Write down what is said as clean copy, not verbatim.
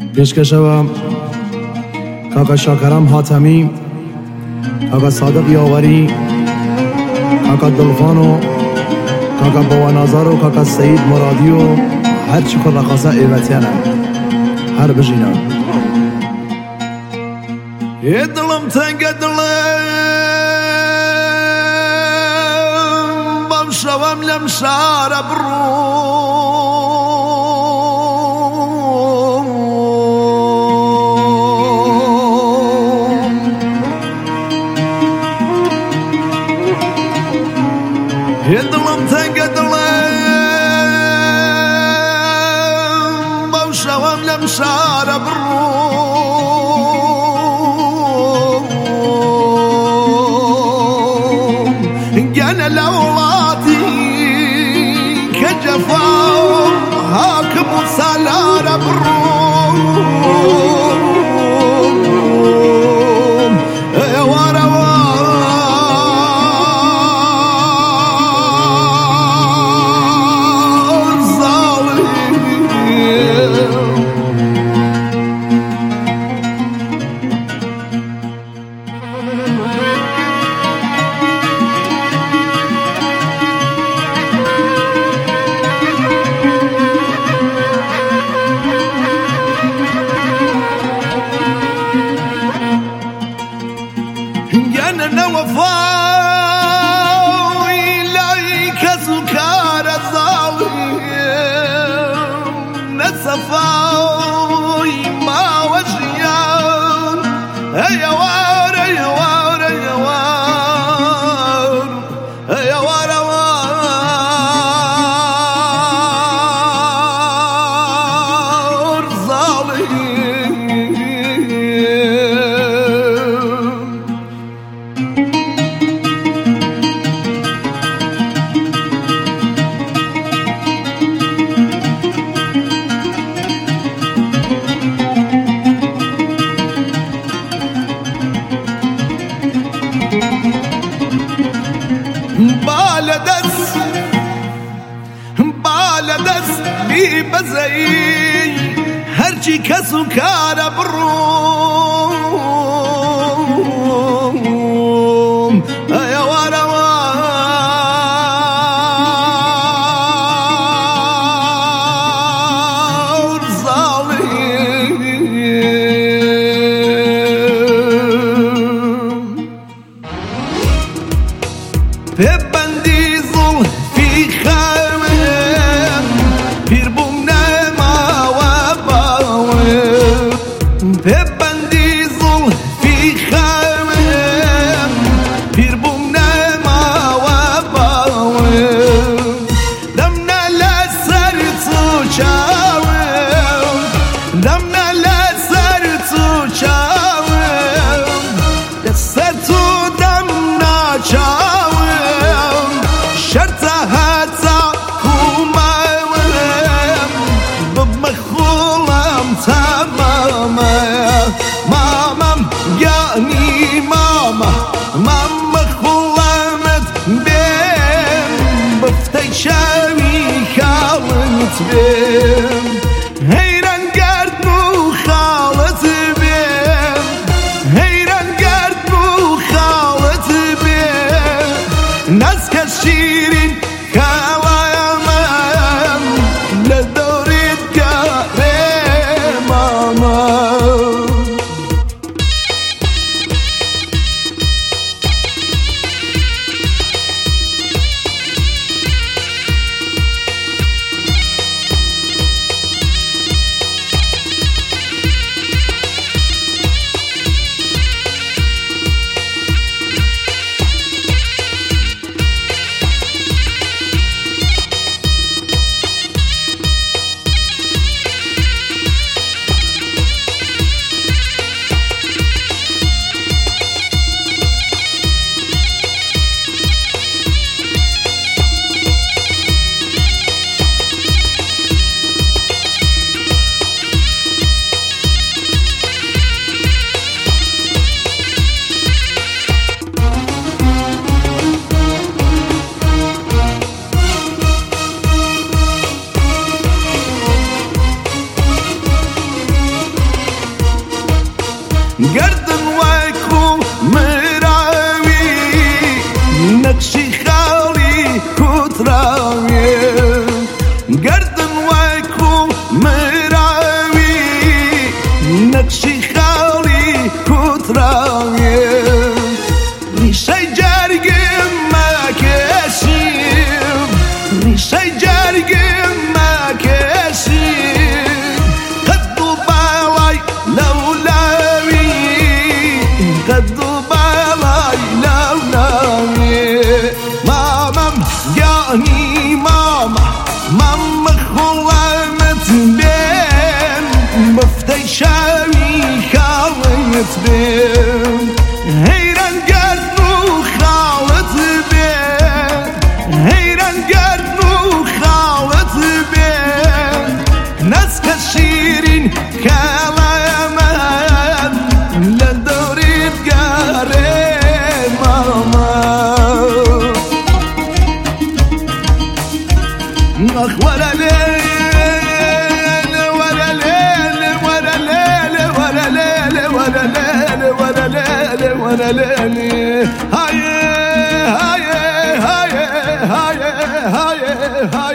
پیشکشم کاکا شاکرم حاتمی، کاکا صادق یاوری، کاکا دلفانو، کاکا بوانازارو، کاکا سعید مرادیو، هر چی کل رقصه ایوتیانه هر بجینه یه دلم تنگ دلم بمشوم لمشار یه دلم تنگ دلم بمشوم لمشار بروم قال لولاتي كجفاهم هاكم وسالار بروم يا ورا أنا وفاي إليك سكار الظالم نسفاي ما وجيان يا وار يا وار يا وار يا وار وار ظالم بالدس بی بزایی هرچی کسو کار بروم یا وارا وار ظالم ببندی ظل فی ببندی ظل فی خیمم پیر بومنه ما و باوم دمنا لسر تو چاوم دمنا لسر تو چاوم دست تو دمنا چاوم شرط حتا کومم بمخولم تمام مامم یعنی ماما خلمت بیم بفتی شمی خالت بیم حیران گرد مو خالت بیم حیران گرد مو خالت بیم نزک شیرین خالم لدورید گره ماما گردن وەکو مراوی نەقشی خاڵی کوتراوێ گردن وەکو مراوی نەقشی خاڵی کوتراوێ ریشەی جەرگم مەکێشیم ریشەی جەرگم مەکێشیم قەد و باڵای لەولاوی قەد و باڵای لەولاوی مامەم گیانی مامە خوڵەمت بێن بەفتەی شاوی خاڵت بێن هەیران گەرد و خاڵت بێن هەیران گەرد و خاڵت بێن نەسکە شیرین کەڵەمەن لە دەوریت گەڕێ مامە ئەخ وەرە لێل وەرە لێل وەرە لێل وەرە لێل وەرە لێل وەرە لێل وەرە لێل هایێ هایێ هایێ هایێ هایێ